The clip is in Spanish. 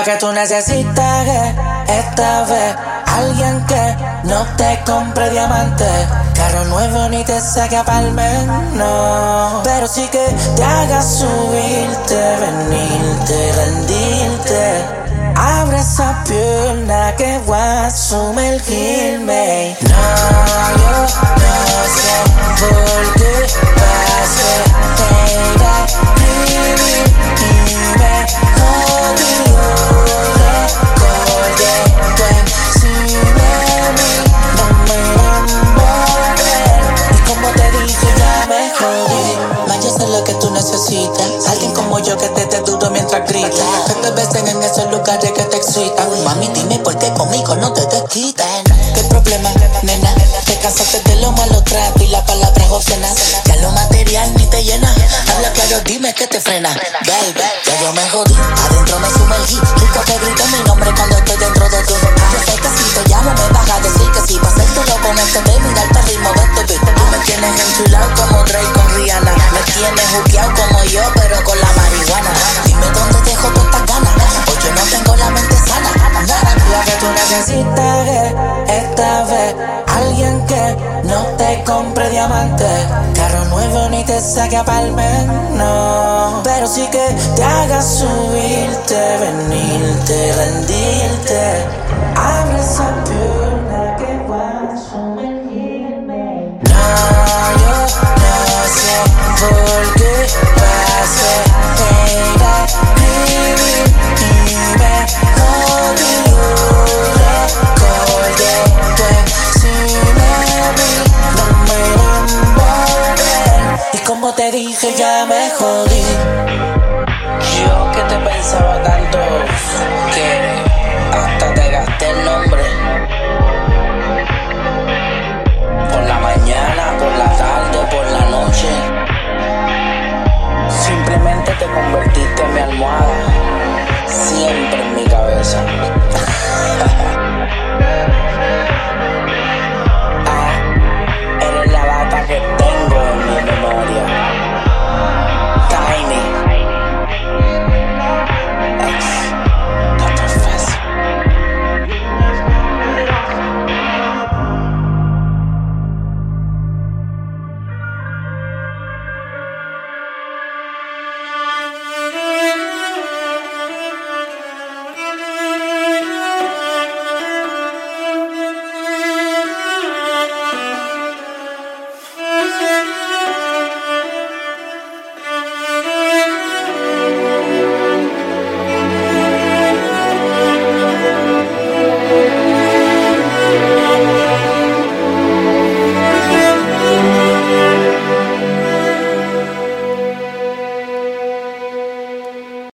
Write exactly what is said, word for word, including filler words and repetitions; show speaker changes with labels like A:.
A: que tú necesitas es, esta vez, alguien que no te compre diamantes, carro nuevo ni te saque a palmer, no. Pero sí que te haga subirte, venirte, rendirte. Abre esa pierna que voy a sumergirme. No, yo no sé por qué pasé, era escribir y me jodió. Recordé que encima de mí no me enamoré. Y como te dije ya me jodí. Más yo sé lo que tú necesitas, alguien como yo que te dé duro mientras grita. Que te besen en esos lugares que te excitan. Mami, dime por qué conmigo no te desquitan. ¿Qué problema, nena? Te cansaste de lo malo trato y las palabras obscenas. Ya lo material ni te llena. Habla claro, dime que te frena. Baby, ya yo me jodí, adentro me sumergí. Rico que grito mi nombre cuando estoy dentro de ti. Yo sé que si te llamo me vas a decir que sí. Pa' hacértelo con este de mirarte al ritmo de este beat. Tú me tienes enchulado como Drake con Rihanna. Me tienes juqueado como yo, pero con la marihuana. Dime dónde dejo todas estas ganas. Hoy yo no tengo la mente sana. Lo que tú necesitas es, esta vez, alguien que no te compre diamantes, carro nuevo ni te saque a palmer, no. Pero sí que te haga subirte, venirte, rendirte. Abre esa pierna que voy a sumergirme. No, yo no sé por qué pasé, era escribir y me jodí. Recordé que encima de mí no me enamoré. Y como te dije ya me